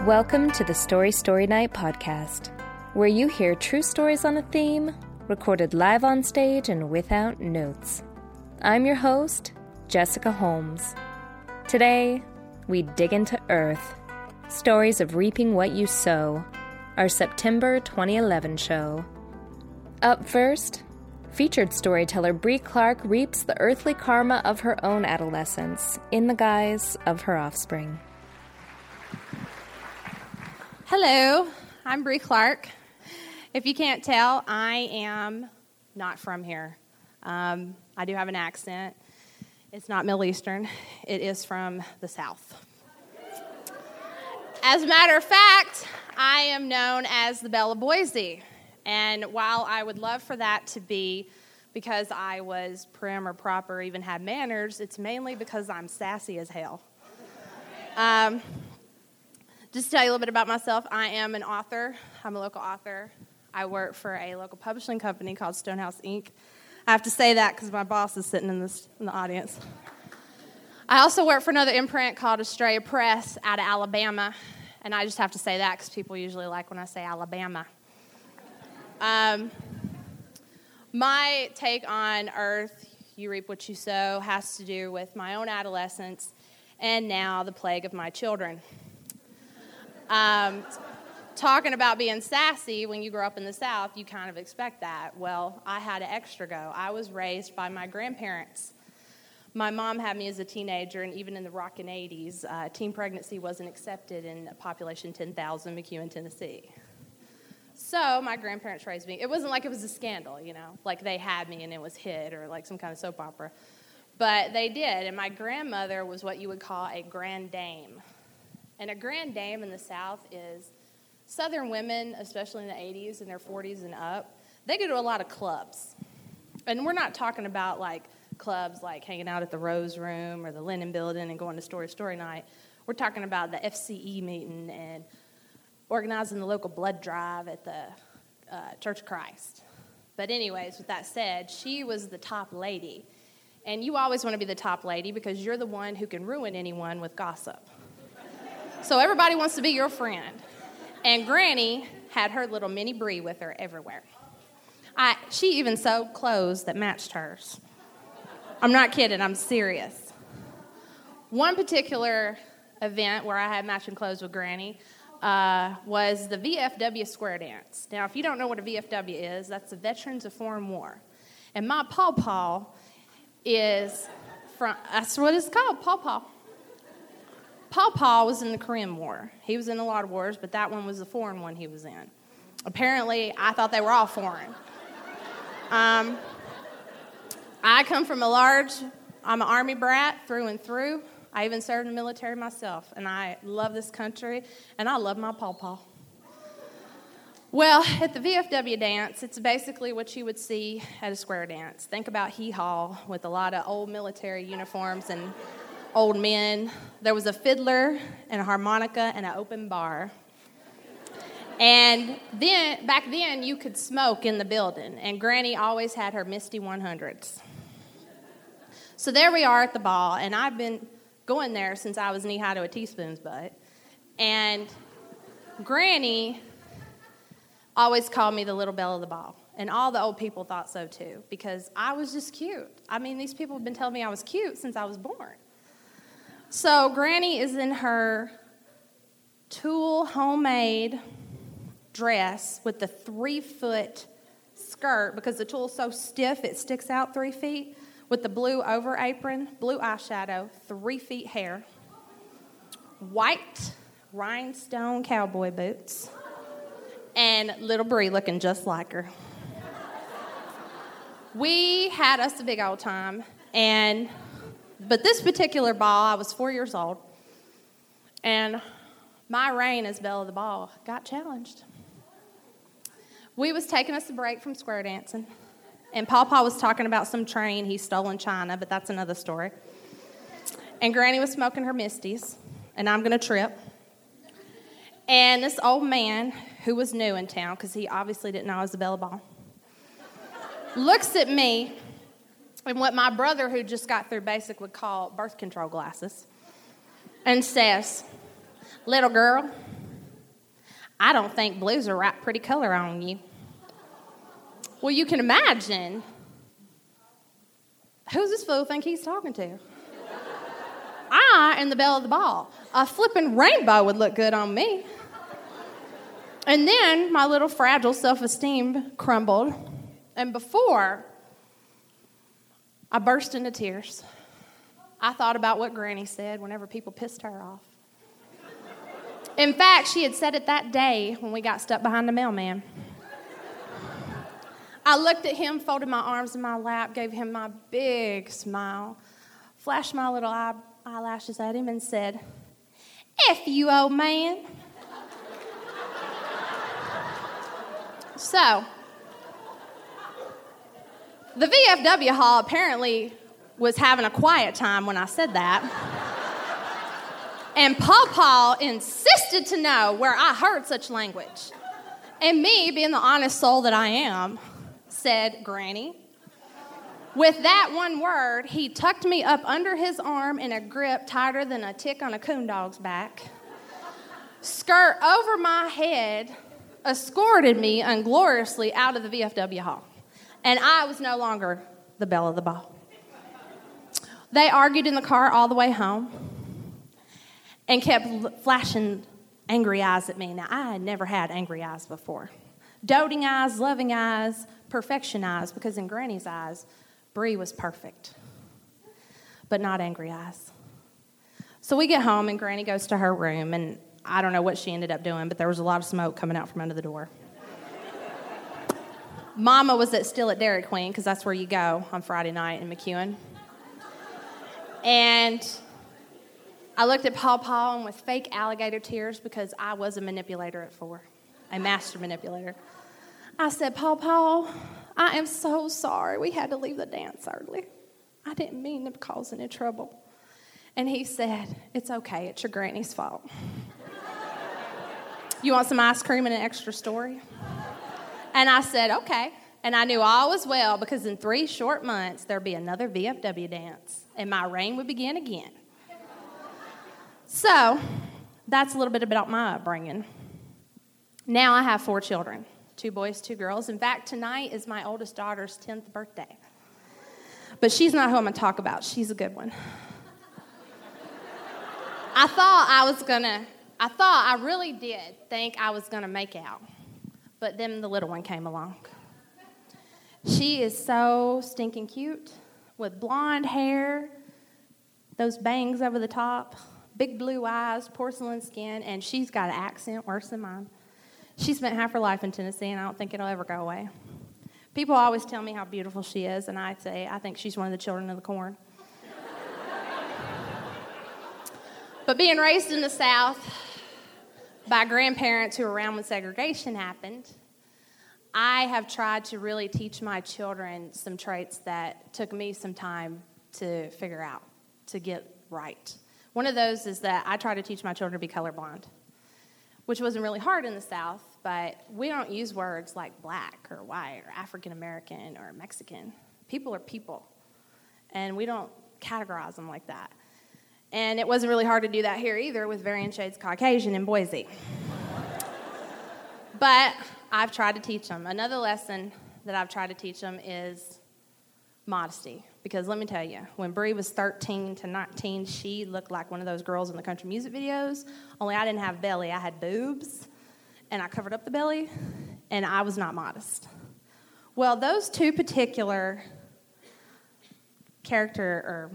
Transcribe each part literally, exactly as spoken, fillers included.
Welcome to the Story Story Night podcast, where you hear true stories on a theme, recorded live on stage and without notes. I'm your host, Jessica Holmes. Today, we dig into Earth, stories of reaping what you sow, our September twenty eleven show. Up first, featured storyteller Bree Clark reaps the earthly karma of her own adolescence in the guise of her offspring. Hello, I'm Bree Clark. If you can't tell, I am not from here. Um, I do have an accent. It's not Middle Eastern. It is from the South. As a matter of fact, I am known as the Belle of Boise. And while I would love for that to be because I was prim or proper, even had manners, it's mainly because I'm sassy as hell. Um, just to tell you a little bit about myself, I am an author. I'm a local author. I work for a local publishing company called Stonehouse Incorporated. I have to say that because my boss is sitting in, this, in the audience. I also work for another imprint called Estrella Press out of Alabama. And I just have to say that because people usually like when I say Alabama. Um, my take on Earth, you reap what you sow, has to do with my own adolescence and now the plague of my children. Um, talking about being sassy, when you grow up in the South, you kind of expect that. Well, I had an extra go. I was raised by my grandparents. My mom had me as a teenager, and even in the rockin' eighties, uh, teen pregnancy wasn't accepted in a population ten thousand, McEwen, Tennessee. So my grandparents raised me. It wasn't like it was a scandal, you know, like they had me and it was hit or like some kind of soap opera. But they did, and my grandmother was what you would call a grand dame. And a grand dame in the South is Southern women, especially in the eighties, in their forties and up, they go to a lot of clubs. And we're not talking about like clubs like hanging out at the Rose Room or the Lennon Building and going to Story Story Night. We're talking about the F C E meeting and organizing the local blood drive at the uh, Church of Christ. But anyways, with that said, she was the top lady. And you always want to be the top lady because you're the one who can ruin anyone with gossip. So everybody wants to be your friend. And Granny had her little mini Bree with her everywhere. I, she even sewed clothes that matched hers. I'm not kidding, I'm serious. One particular event where I had matching clothes with Granny uh, was the V F W square dance. Now, if you don't know what a V F W is, that's the Veterans of Foreign War. And my pawpaw is from, that's what it's called, pawpaw. Pawpaw was in the Korean War. He was in a lot of wars, but that one was the foreign one he was in. Apparently, I thought they were all foreign. Um, I come from a large, I'm an Army brat through and through. I even served in the military myself, and I love this country, and I love my pawpaw. Well, at the V F W dance, it's basically what you would see at a square dance. Think about hee-haw with a lot of old military uniforms and old men. There was a fiddler and a harmonica and an open bar. And then, back then, you could smoke in the building, and Granny always had her Misty one hundreds. So there we are at the ball, and I've been going there since I was knee-high to a teaspoon's butt. And Granny always called me the little belle of the ball, and all the old people thought so too, because I was just cute. I mean, these people have been telling me I was cute since I was born. So Granny is in her tulle homemade dress with the three-foot skirt because the tulle is so stiff it sticks out three feet, with the blue over apron, blue eyeshadow, three feet hair, white rhinestone cowboy boots, and little Bree looking just like her. We had us a big old time, and but this particular ball, I was four years old, and my reign as Belle of the Ball got challenged. We was taking us a break from square dancing, and Pawpaw was talking about some train he stole in China, but that's another story. And Granny was smoking her Misties, and I'm going to trip. And this old man, who was new in town, because he obviously didn't know I was the Belle of the Ball, looks at me in what my brother, who just got through basic, would call birth control glasses, and says, "Little girl, I don't think blue's a right pretty color on you. Well, you can imagine, who's this fool think he's talking to? I am the belle of the ball. A flippin' rainbow would look good on me. And then my little fragile self-esteem crumbled. And before I burst into tears, I thought about what Granny said whenever people pissed her off. In fact, she had said it that day when we got stuck behind the mailman. I looked at him, folded my arms in my lap, gave him my big smile, flashed my little eye, eyelashes at him, and said, "F you, old man." So, the V F W hall apparently was having a quiet time when I said that. And Paw Paw insisted to know where I heard such language. And me, being the honest soul that I am, said, "Granny." With that one word, he tucked me up under his arm in a grip tighter than a tick on a coon dog's back, skirt over my head, escorted me ungloriously out of the V F W hall. And I was no longer the belle of the ball. They argued in the car all the way home and kept flashing angry eyes at me. Now, I had never had angry eyes before. Doting eyes, loving eyes, perfection eyes, because in Granny's eyes, Bree was perfect, but not angry eyes. So we get home, and Granny goes to her room, and I don't know what she ended up doing, but there was a lot of smoke coming out from under the door. Mama was at, still at Dairy Queen, because that's where you go on Friday night in McEwen. And I looked at Paw Paw, and with fake alligator tears, because I was a manipulator at four, a master manipulator, I said, "Paw Paw, I am so sorry. We had to leave the dance early. I didn't mean to cause any trouble." And he said, "It's okay. It's your granny's fault. You want some ice cream and an extra story?" And I said, "Okay." And I knew all was well, because in three short months, there'd be another V F W dance, and my reign would begin again. So that's a little bit about my upbringing. Now I have four children, two boys, two girls. In fact, tonight is my oldest daughter's tenth birthday. But she's not who I'm going to talk about. She's a good one. I thought I was going to, I thought I really did think I was going to make out. But then the little one came along. She is so stinking cute, with blonde hair, those bangs over the top, big blue eyes, porcelain skin, and she's got an accent worse than mine. She spent half her life in Tennessee, and I don't think it'll ever go away. People always tell me how beautiful she is, and I say, I think she's one of the children of the corn. But being raised in the South by grandparents who were around when segregation happened, I have tried to really teach my children some traits that took me some time to figure out, to get right. One of those is that I try to teach my children to be colorblind, which wasn't really hard in the South, but we don't use words like black or white or African American or Mexican. People are people, and we don't categorize them like that. And it wasn't really hard to do that here either with Varying Shades Caucasian in Boise. But I've tried to teach them. Another lesson that I've tried to teach them is modesty. Because let me tell you, when Bree was thirteen to nineteen, she looked like one of those girls in the country music videos, only I didn't have belly. I had boobs, and I covered up the belly, and I was not modest. Well, those two particular character, or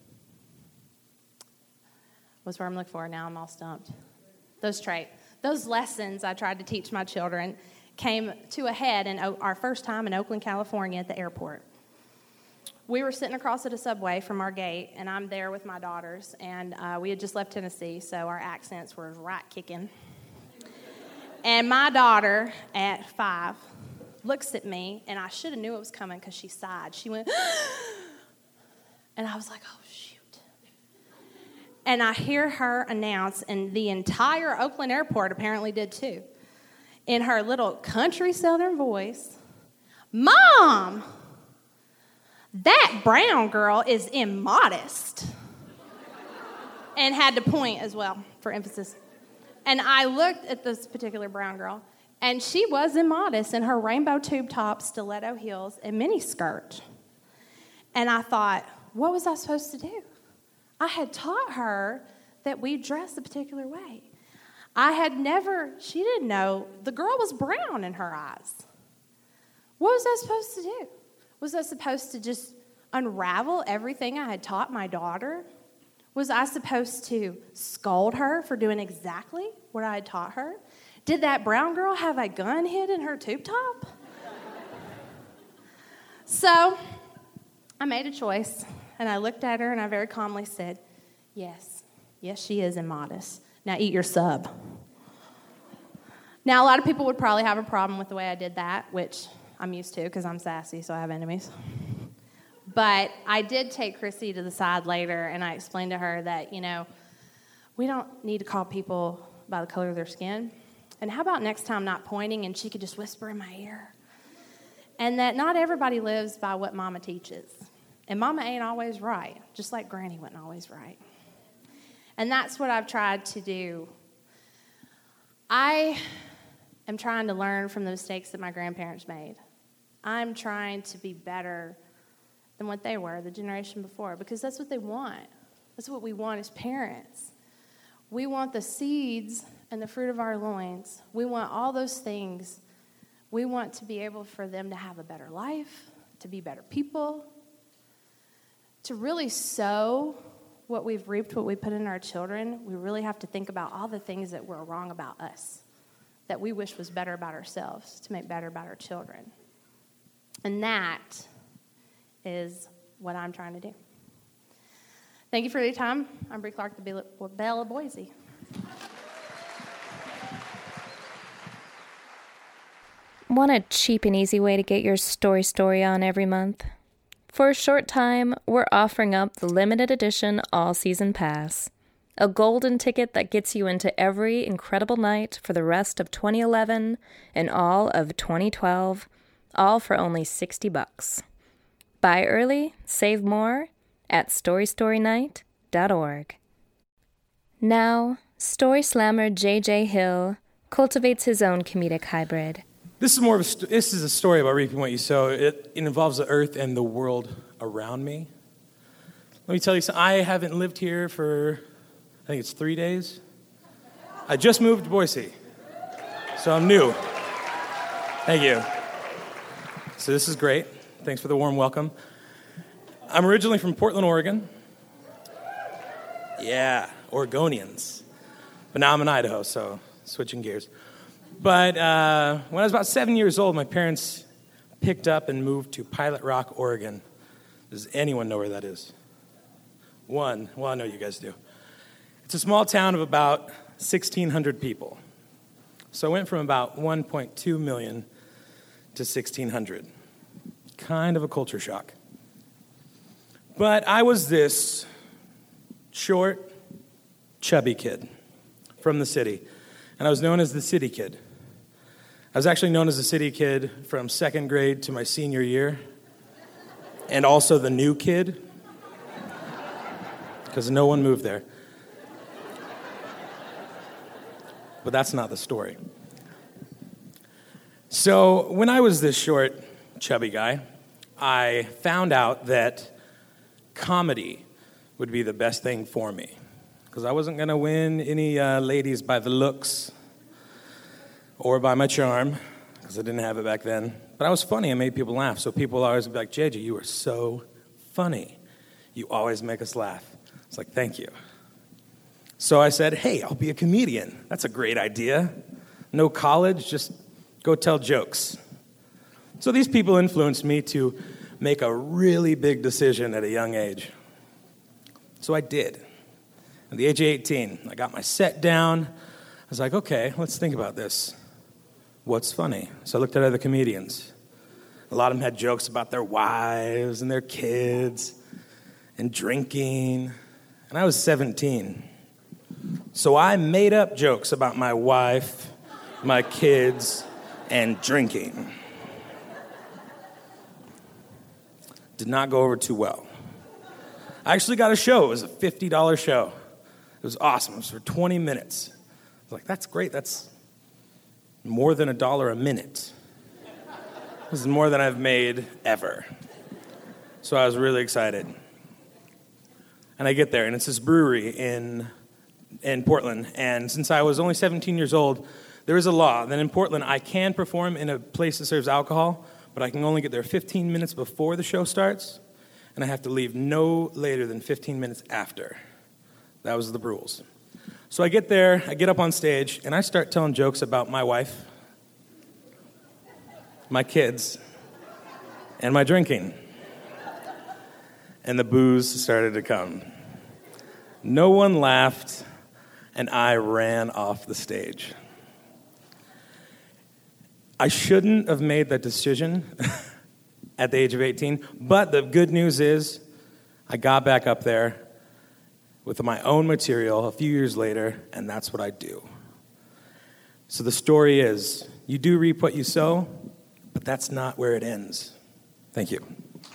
what's what I'm looking for now, I'm all stumped. Those traits, those lessons I tried to teach my children came to a head in our first time in Oakland, California at the airport. We were sitting across at a Subway from our gate, and I'm there with my daughters, and uh, we had just left Tennessee, so our accents were right kicking. And my daughter, at five, looks at me, and I should have knew it was coming because she sighed. She went, and I was like, oh, shoot. And I hear her announce, and the entire Oakland airport apparently did too, in her little country southern voice, "Mom, that brown girl is immodest." And had to point as well, for emphasis. And I looked at this particular brown girl, and she was immodest in her rainbow tube top, stiletto heels, and mini skirt. And I thought, what was I supposed to do? I had taught her that we dress a particular way. I had never, she didn't know, the girl was brown in her eyes. What was I supposed to do? Was I supposed to just unravel everything I had taught my daughter? Was I supposed to scold her for doing exactly what I had taught her? Did that brown girl have a gun hid in her tube top? So I made a choice, and I looked at her, and I very calmly said, yes, yes, she is immodest. Now eat your sub. Now, a lot of people would probably have a problem with the way I did that, which I'm used to because I'm sassy, so I have enemies. But I did take Chrissy to the side later, and I explained to her that, you know, we don't need to call people by the color of their skin. And how about next time not pointing and she could just whisper in my ear? And that not everybody lives by what Mama teaches. And Mama ain't always right, just like Granny wasn't always right. And that's what I've tried to do. I am trying to learn from the mistakes that my grandparents made. I'm trying to be better than what they were, the generation before, because that's what they want. That's what we want as parents. We want the seeds and the fruit of our loins. We want all those things. We want to be able for them to have a better life, to be better people, to really sow what we've reaped, what we put in our children. We really have to think about all the things that were wrong about us, that we wish was better about ourselves, to make better about our children. And that is what I'm trying to do. Thank you for your time. I'm Bree Clark, the Belle of Boise. Want a cheap and easy way to get your story story on every month? For a short time, we're offering up the limited edition all-season pass, a golden ticket that gets you into every incredible night for the rest of twenty eleven and all of twenty twelve, all for only sixty bucks. Buy early, save more at story story night dot org. Now, story slammer J J Hill cultivates his own comedic hybrid. This is more of a st- this is a story about reaping what you sow. It, it involves the earth and the world around me. Let me tell you something. I haven't lived here for, I think it's three days. I just moved to Boise, so I'm new. Thank you. So this is great. Thanks for the warm welcome. I'm originally from Portland, Oregon. Yeah, Oregonians. But now I'm in Idaho, so switching gears. But uh, when I was about seven years old, my parents picked up and moved to Pilot Rock, Oregon. Does anyone know where that is? One. Well, I know you guys do. It's a small town of about sixteen hundred people. So I went from about one point two million to sixteen hundred. Kind of a culture shock. But I was this short, chubby kid from the city. And I was known as the city kid. I was actually known as the city kid from second grade to my senior year. And also the new kid. Because no one moved there. But that's not the story. So when I was this short, chubby guy, I found out that comedy would be the best thing for me. Because I wasn't going to win any uh, ladies by the looks or by my charm, because I didn't have it back then. But I was funny. I made people laugh. So people always would be like, J J, you are so funny. You always make us laugh. It's like, thank you. So I said, hey, I'll be a comedian. That's a great idea. No college, just go tell jokes. So these people influenced me to make a really big decision at a young age. So I did. At the age of eighteen, I got my set down. I was like, okay, let's think about this. What's funny? So I looked at other comedians. A lot of them had jokes about their wives and their kids and drinking. And I was seventeen. So I made up jokes about my wife, my kids, and drinking. Did not go over too well. I actually got a show. It was a fifty dollars show. It was awesome. It was for twenty minutes. was like, that's great. That's more than a dollar a minute. This is more than I've made ever. So I was really excited. And I get there, and it's this brewery in in Portland. And since I was only seventeen years old, there is a law that in Portland I can perform in a place that serves alcohol, but I can only get there fifteen minutes before the show starts, and I have to leave no later than fifteen minutes after. That was the rules. So I get there, I get up on stage, and I start telling jokes about my wife, my kids, and my drinking. And the booze started to come. No one laughed, and I ran off the stage. I shouldn't have made that decision at the age of eighteen, but the good news is I got back up there with my own material a few years later, and that's what I do. So the story is, you do reap what you sow, but that's not where it ends. Thank you.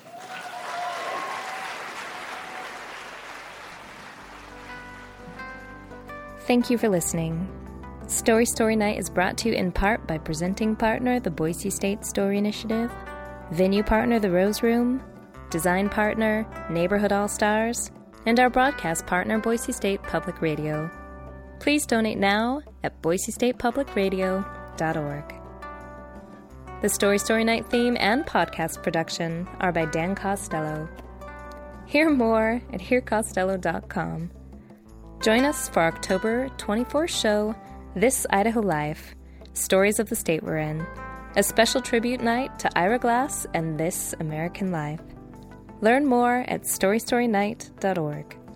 Thank you for listening. Story Story Night is brought to you in part by presenting partner, the Boise State Story Initiative, venue partner, the Rose Room, design partner, Neighborhood All-Stars, and our broadcast partner, Boise State Public Radio. Please donate now at boise state public radio dot org. The Story Story Night theme and podcast production are by Dan Costello. Hear more at hear costello dot com. Join us for October twenty-fourth show, This Idaho Life, Stories of the State We're In, a special tribute night to Ira Glass and This American Life. Learn more at story story night dot org.